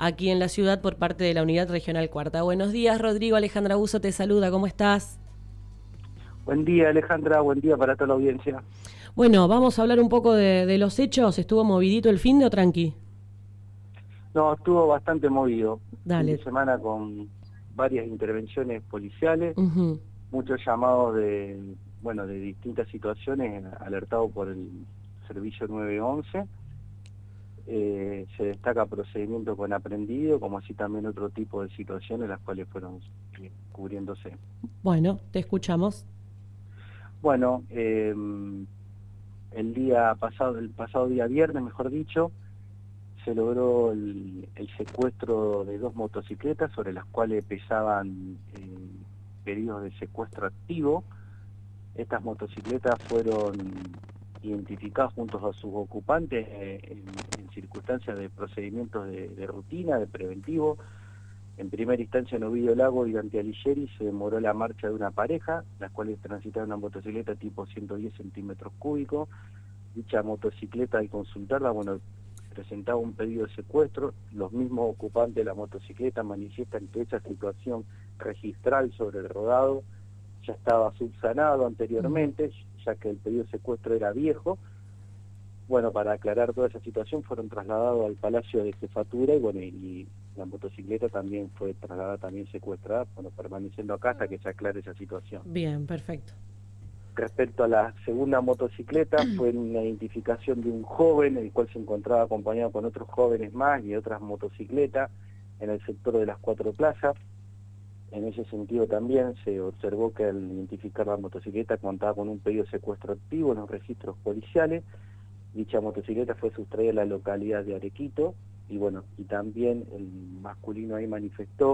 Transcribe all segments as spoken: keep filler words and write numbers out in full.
aquí en la ciudad por parte de la Unidad Regional Cuarta. Buenos días, Rodrigo. Alejandra Buzo te saluda, ¿cómo estás? Buen día, Alejandra, buen día para toda la audiencia. Bueno, vamos a hablar un poco de, de los hechos. ¿Estuvo movidito el fin de o tranqui? No, estuvo bastante movido. Dale. Fin de semana con varias intervenciones policiales, Uh-huh. muchos llamados de, bueno, de distintas situaciones alertados por el servicio nueve once. Eh, se destaca procedimiento con aprendido, como así también otro tipo de situaciones las cuales fueron eh, cubriéndose. Bueno, te escuchamos. Bueno, eh, el día pasado, el pasado día viernes, mejor dicho, se logró el, el secuestro de dos motocicletas sobre las cuales pesaban eh, pedidos de secuestro activo. Estas motocicletas fueron identificadas junto a sus ocupantes eh, en, en circunstancias de procedimientos de, de rutina, de preventivo. En primera instancia en Ovidio Lago y Dante Alighieri se demoró la marcha de una pareja, las cuales transitaron una motocicleta tipo ciento diez centímetros cúbicos. Dicha motocicleta, al consultarla, bueno, presentaba un pedido de secuestro. Los mismos ocupantes de la motocicleta manifiestan que esa situación registral sobre el rodado ya estaba subsanado anteriormente, uh-huh. ya que el pedido de secuestro era viejo. Bueno, para aclarar toda esa situación fueron trasladados al Palacio de Jefatura y bueno, y la motocicleta también fue trasladada, también secuestrada, bueno, permaneciendo acá hasta que se aclare esa situación. Bien, perfecto. Respecto a la segunda motocicleta, fue una identificación de un joven, el cual se encontraba acompañado con otros jóvenes más y otras motocicletas en el sector de las Cuatro Plazas. En ese sentido también se observó que al identificar la motocicleta contaba con un pedido de secuestro activo en los registros policiales. Dicha motocicleta fue sustraída a la localidad de Arequito y bueno, y también el masculino ahí manifestó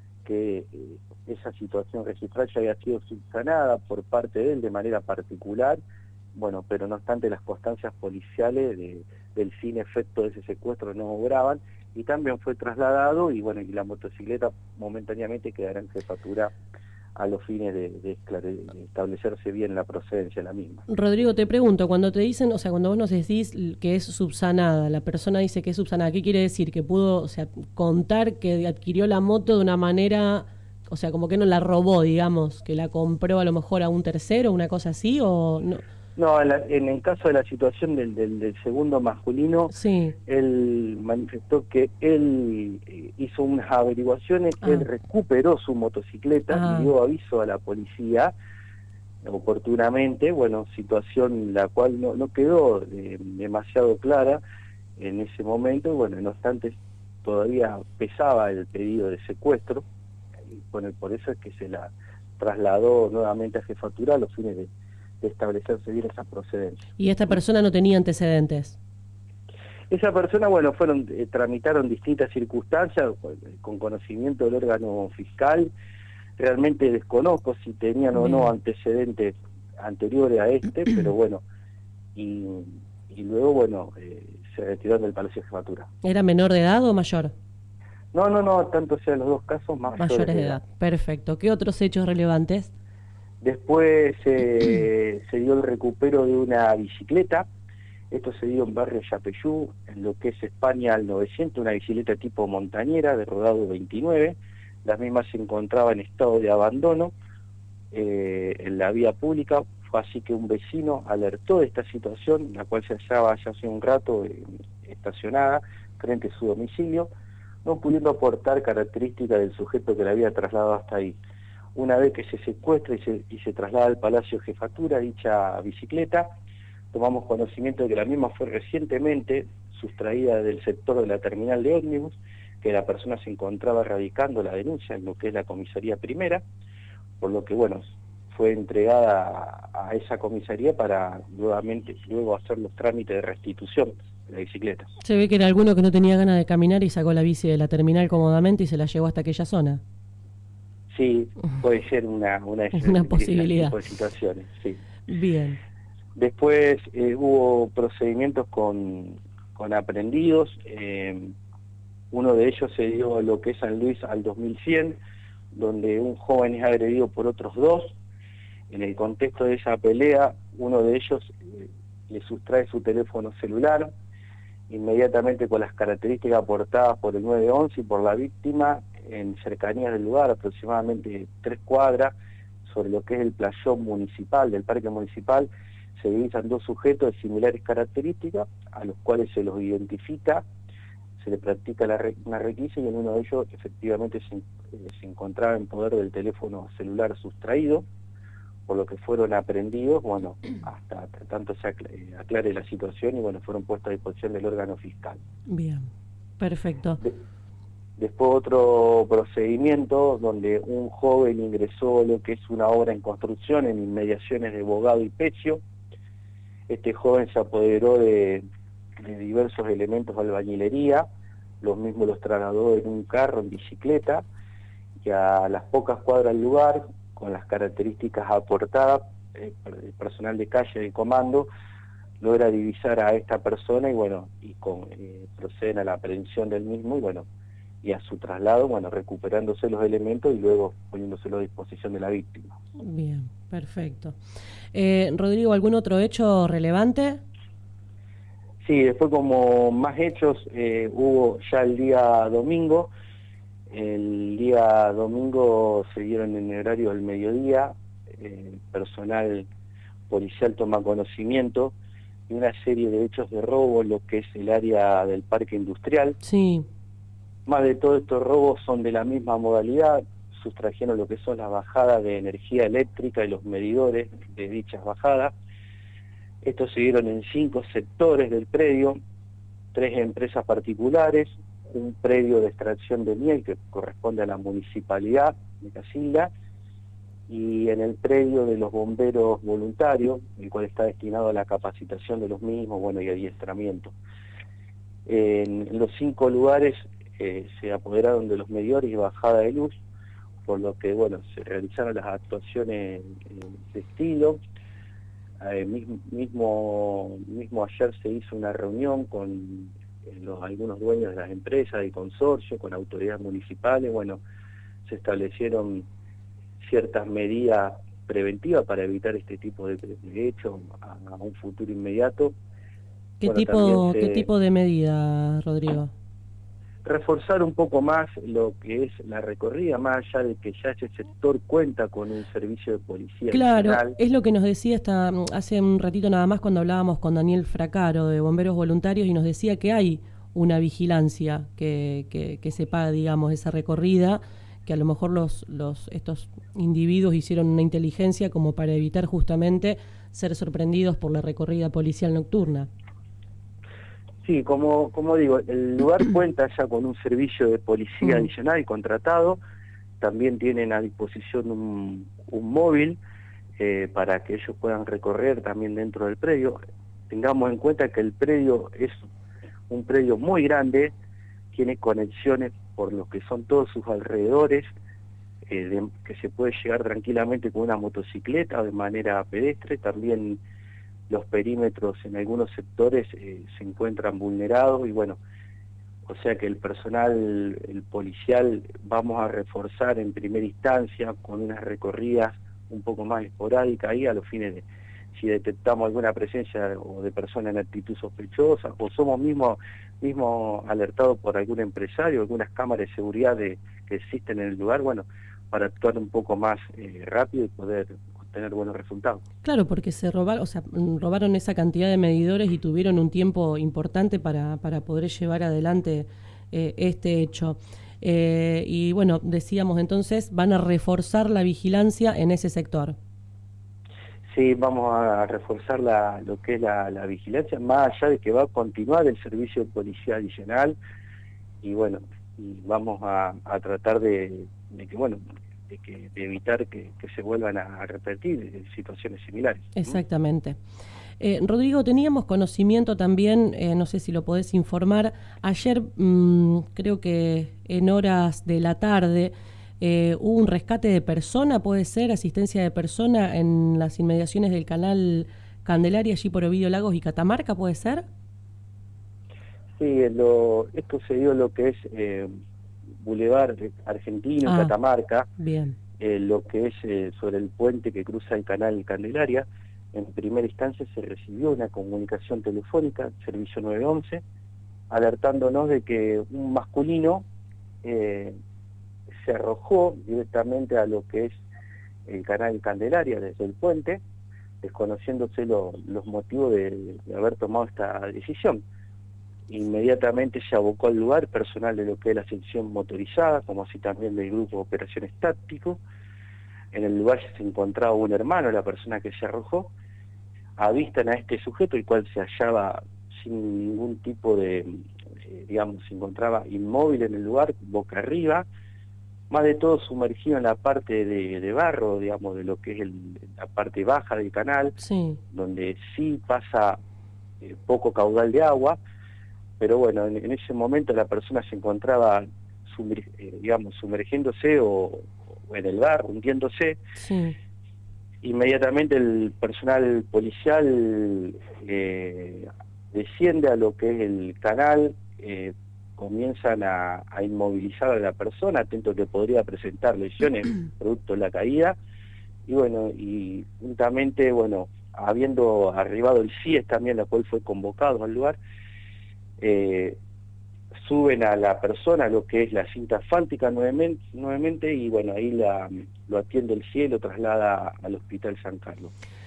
que eh, esa situación registral ya había sido subsanada por parte de él de manera particular, bueno, pero no obstante las constancias policiales de, del sin efecto de ese secuestro no obraban, y también fue trasladado y bueno, y la motocicleta momentáneamente quedará en jefatura a los fines de, de, de establecerse bien la procedencia de la misma. Rodrigo, te pregunto, cuando te dicen, o sea, cuando vos nos decís que es subsanada, la persona dice que es subsanada, ¿qué quiere decir? ¿Que pudo, o sea, contar que adquirió la moto de una manera, o sea, como que no la robó, digamos, que la compró a lo mejor a un tercero, una cosa así, o no? No, en, la, en el caso de la situación del, del, del segundo masculino, sí. Él manifestó que él eh, hizo unas averiguaciones, ah. él recuperó su motocicleta ah. y dio aviso a la policía oportunamente, bueno, situación la cual no, no quedó eh, demasiado clara en ese momento, bueno, no obstante todavía pesaba el pedido de secuestro, y bueno, por eso es que se la trasladó nuevamente a jefatura a los fines de de establecerse bien esa procedencia. ¿Y esta persona no tenía antecedentes? Esa persona, bueno, fueron eh, tramitaron distintas circunstancias con conocimiento del órgano fiscal. Realmente desconozco si tenían bien. o no antecedentes anteriores a este, pero bueno, y, y luego, bueno, eh, se retiraron del Palacio de Jefatura. ¿Era menor de edad o mayor? No, no, no, tanto sea los dos casos mayores, mayores de edad. edad. Perfecto. ¿Qué otros hechos relevantes? Después eh, se dio el recupero de una bicicleta. Esto se dio en barrio Yapeyú, en lo que es España al novecientos, una bicicleta tipo montañera de rodado veintinueve. Las mismas se encontraba en estado de abandono eh, en la vía pública. Fue así que un vecino alertó de esta situación, la cual se hallaba ya hace un rato eh, estacionada frente a su domicilio, no pudiendo aportar características del sujeto que la había trasladado hasta ahí. Una vez que se secuestra y se, y se traslada al Palacio de Jefatura dicha bicicleta, tomamos conocimiento de que la misma fue recientemente sustraída del sector de la terminal de ómnibus, que la persona se encontraba radicando la denuncia en lo que es la comisaría primera, por lo que, bueno, fue entregada a, a esa comisaría para nuevamente luego hacer los trámites de restitución de la bicicleta. Se ve que era alguno que no tenía ganas de caminar y sacó la bici de la terminal cómodamente y se la llevó hasta aquella zona. Sí, puede ser una, una, una posibilidad. Tipo de situaciones, sí. Bien. Después eh, hubo procedimientos con, con aprendidos, eh, uno de ellos se dio lo que es San Luis al dos mil cien, donde un joven es agredido por otros dos. En el contexto de esa pelea, uno de ellos eh, le sustrae su teléfono celular inmediatamente con las características aportadas por el nueve once y por la víctima, en cercanías del lugar, aproximadamente tres cuadras, sobre lo que es el playón municipal, del parque municipal, se divisan dos sujetos de similares características, a los cuales se los identifica, se le practica la re, una requisa, y en uno de ellos efectivamente se, eh, se encontraba en poder del teléfono celular sustraído, por lo que fueron aprehendidos, bueno, hasta, hasta tanto se aclare, aclare la situación, y bueno, fueron puestos a disposición del órgano fiscal. Bien, perfecto. De, después otro procedimiento donde un joven ingresó lo que es una obra en construcción en inmediaciones de Bogado y Pecio. Este joven se apoderó de, de diversos elementos de albañilería, los mismos los trasladó en un carro, en bicicleta, y a las pocas cuadras del lugar, con las características aportadas, eh, el personal de calle de comando logra divisar a esta persona y bueno, y con, eh, proceden a la aprehensión del mismo y bueno, y a su traslado, bueno, recuperándose los elementos y luego poniéndoselo a disposición de la víctima. Bien, perfecto. Eh, Rodrigo, ¿algún otro hecho relevante? Sí, después como más hechos, eh, hubo ya el día domingo. El día domingo se dieron en el horario del mediodía, eh, personal policial toma conocimiento de una serie de hechos de robo en lo que es el área del parque industrial. Sí. Más de todos estos robos son de la misma modalidad, sustrajeron lo que son las bajadas de energía eléctrica y los medidores de dichas bajadas. Estos se dieron en cinco sectores del predio, tres empresas particulares, un predio de extracción de miel que corresponde a la municipalidad de Casilda, y en el predio de los bomberos voluntarios, el cual está destinado a la capacitación de los mismos, bueno, y adiestramiento. En, en los cinco lugares eh, se apoderaron de los medidores y bajada de luz, por lo que, bueno, se realizaron las actuaciones eh, de estilo. Eh, mismo, mismo, mismo ayer se hizo una reunión con los, algunos dueños de las empresas y consorcios, con autoridades municipales. Bueno, se establecieron ciertas medidas preventivas para evitar este tipo de, de hechos a, a un futuro inmediato. ¿Qué, Bueno, tipo, se, ¿Qué tipo de medida, Rodrigo? Reforzar un poco más lo que es la recorrida, más allá de que ya ese sector cuenta con un servicio de policía Claro, adicional. es lo que nos decía hasta hace un ratito nada más cuando hablábamos con Daniel Fracaro de Bomberos Voluntarios, y nos decía que hay una vigilancia que, que, que se paga, digamos, esa recorrida, que a lo mejor los, los estos individuos hicieron una inteligencia como para evitar justamente ser sorprendidos por la recorrida policial nocturna. Sí, como, como digo, el lugar cuenta ya con un servicio de policía adicional y contratado. También tienen a disposición un, un móvil eh, para que ellos puedan recorrer también dentro del predio. Tengamos en cuenta que el predio es un predio muy grande, tiene conexiones por lo que son todos sus alrededores, eh, de, que se puede llegar tranquilamente con una motocicleta o de manera pedestre. También los perímetros en algunos sectores eh, se encuentran vulnerados y bueno, o sea que el personal, el policial, vamos a reforzar en primera instancia con unas recorridas un poco más esporádicas ahí a los fines de si detectamos alguna presencia o de persona en actitud sospechosa o somos mismos mismo alertados por algún empresario, algunas cámaras de seguridad de, que existen en el lugar, bueno, para actuar un poco más eh, rápido y poder tener buenos resultados. Claro, porque se robaron, o sea, robaron esa cantidad de medidores y tuvieron un tiempo importante para, para poder llevar adelante eh, este hecho. Eh, y bueno, decíamos entonces, van a reforzar la vigilancia en ese sector. Sí, vamos a reforzar la, lo que es la, la vigilancia, más allá de que va a continuar el servicio de policía adicional, y bueno, y vamos a, a tratar de, de que, bueno, de, que, de evitar que, que se vuelvan a repetir situaciones similares. Exactamente. Eh, Rodrigo, teníamos conocimiento también, eh, no sé si lo podés informar, ayer mmm, creo que en horas de la tarde eh, hubo un rescate de persona, puede ser, asistencia de persona en las inmediaciones del canal Candelaria, allí por Ovidio Lagos y Catamarca, ¿puede ser? Sí, lo, esto se dio lo que es eh, Boulevard Argentino, ah, Catamarca, bien. Eh, lo que es eh, sobre el puente que cruza el canal Candelaria. En primera instancia se recibió una comunicación telefónica, servicio nueve once, alertándonos de que un masculino eh, se arrojó directamente a lo que es el canal Candelaria desde el puente, desconociéndose lo, los motivos de, de haber tomado esta decisión. Inmediatamente se abocó al lugar personal de lo que es la sección motorizada, como así también del grupo de operaciones táctico. En el lugar se encontraba un hermano, la persona que se arrojó. Avistan a este sujeto, el cual se hallaba sin ningún tipo de, eh, digamos, se encontraba inmóvil en el lugar, boca arriba, más de todo sumergido en la parte de, de barro, digamos, de lo que es el, la parte baja del canal, Sí. donde sí pasa eh, poco caudal de agua, pero bueno, en, en ese momento la persona se encontraba, sumer, eh, digamos, sumergiéndose o, o en el barro, hundiéndose. Sí. Inmediatamente el personal policial eh, desciende a lo que es el canal, eh, comienzan a, a inmovilizar a la persona, atento que podría presentar lesiones producto de la caída, y bueno, y juntamente, bueno, habiendo arribado el C I E S también, la cual fue convocado al lugar, eh, suben a la persona a lo que es la cinta asfáltica nuevamente, nuevamente y bueno, ahí la, lo atiende el C I E S, lo traslada al Hospital San Carlos.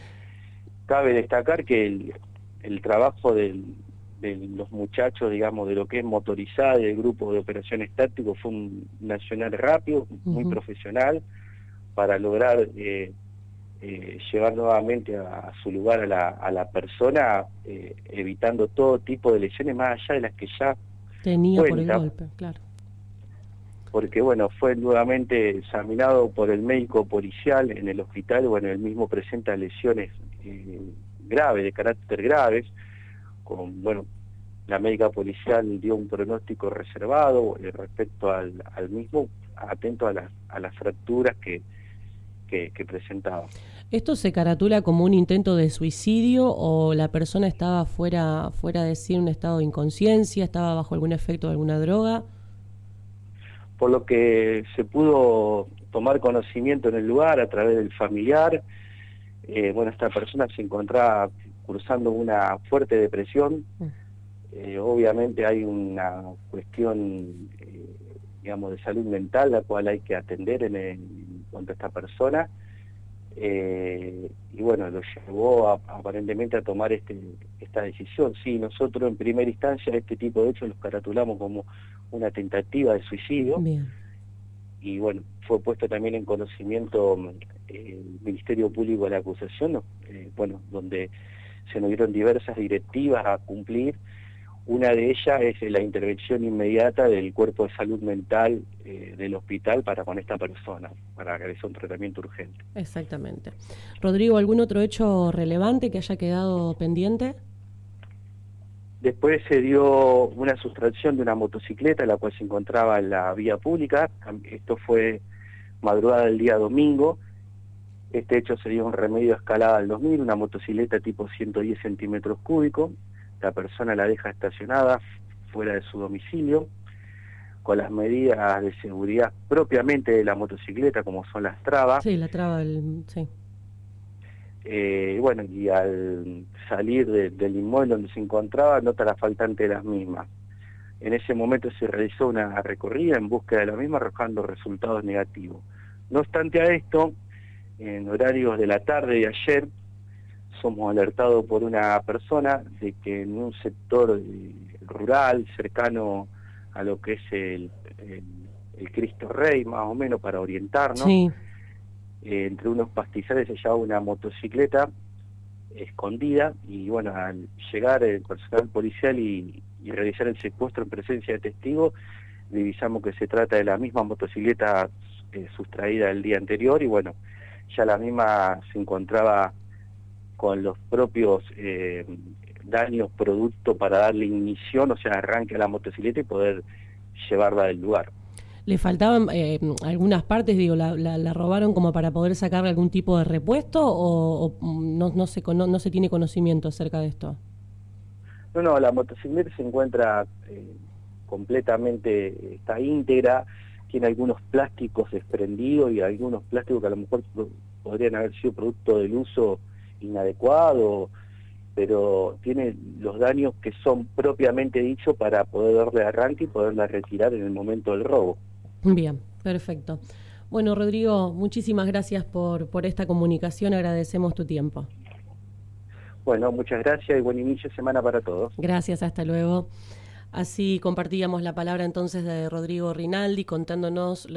Cabe destacar que el, el trabajo del, de los muchachos, digamos, de lo que es motorizada, del grupo de operaciones tácticos, fue un nacional rápido, muy uh-huh. profesional, para lograr eh, eh, llevar nuevamente a, a su lugar a la, a la persona, eh, evitando todo tipo de lesiones, más allá de las que ya tenía cuenta, por el golpe, claro. Porque bueno, fue nuevamente examinado por el médico policial en el hospital, bueno, él mismo presenta lesiones eh, graves, de carácter graves, con, bueno, la médica policial dio un pronóstico reservado eh, respecto al, al mismo, atento a, la, a las fracturas que, que, que presentaba. ¿Esto se caratula como un intento de suicidio o la persona estaba fuera, fuera de sí en un estado de inconsciencia, estaba bajo algún efecto de alguna droga? Por lo que se pudo tomar conocimiento en el lugar a través del familiar, eh, bueno, esta persona se encontraba cursando una fuerte depresión. Eh, obviamente hay una cuestión, eh, digamos, de salud mental, la cual hay que atender en, el, en cuanto a esta persona. Eh, y bueno, lo llevó a, aparentemente a tomar este, esta decisión. Sí, nosotros en primera instancia este tipo de hechos los caratulamos como una tentativa de suicidio. Bien. Y bueno, fue puesto también en conocimiento eh, el Ministerio Público de la acusación, eh, bueno, donde se nos dieron diversas directivas a cumplir. Una de ellas es la intervención inmediata del cuerpo de salud mental eh, del hospital para con esta persona, para realizar un tratamiento urgente. Exactamente. Rodrigo, ¿algún otro hecho relevante que haya quedado pendiente? Después se dio una sustracción de una motocicleta, la cual se encontraba en la vía pública. Esto fue madrugada del día domingo. Este hecho se dio un remedio a escalada al dos mil, una motocicleta tipo ciento diez centímetros cúbicos. La persona la deja estacionada fuera de su domicilio, con las medidas de seguridad propiamente de la motocicleta, como son las trabas. Sí, la traba, el, sí. Eh, bueno, y al salir de, del inmueble donde se encontraba, nota la faltante de las mismas. En ese momento se realizó una recorrida en búsqueda de la misma, arrojando resultados negativos. No obstante a esto, en horarios de la tarde de ayer, somos alertados por una persona de que en un sector eh, rural, cercano a lo que es el, el, el Cristo Rey, más o menos, para orientarnos, sí. eh, entre unos pastizales se hallaba una motocicleta escondida, y bueno, al llegar el personal policial y, y realizar el secuestro en presencia de testigos, divisamos que se trata de la misma motocicleta eh, sustraída el día anterior, y bueno, ya la misma se encontraba con los propios eh, daños producto para darle ignición, o sea, arranque a la motocicleta y poder llevarla del lugar. ¿Le faltaban eh, algunas partes, digo, la, la, la robaron como para poder sacarle algún tipo de repuesto o, o no, no, se, no, no se tiene conocimiento acerca de esto? No, no, la motocicleta se encuentra eh, completamente, está íntegra, tiene algunos plásticos desprendidos y algunos plásticos que a lo mejor podrían haber sido producto del uso inadecuado, pero tiene los daños que son propiamente dichos para poder darle arranque y poderla retirar en el momento del robo. Bien, perfecto. Bueno, Rodrigo, muchísimas gracias por, por esta comunicación, agradecemos tu tiempo. Bueno, muchas gracias y buen inicio de semana para todos. Gracias, hasta luego. Así compartíamos la palabra entonces de Rodrigo Rinaldi contándonos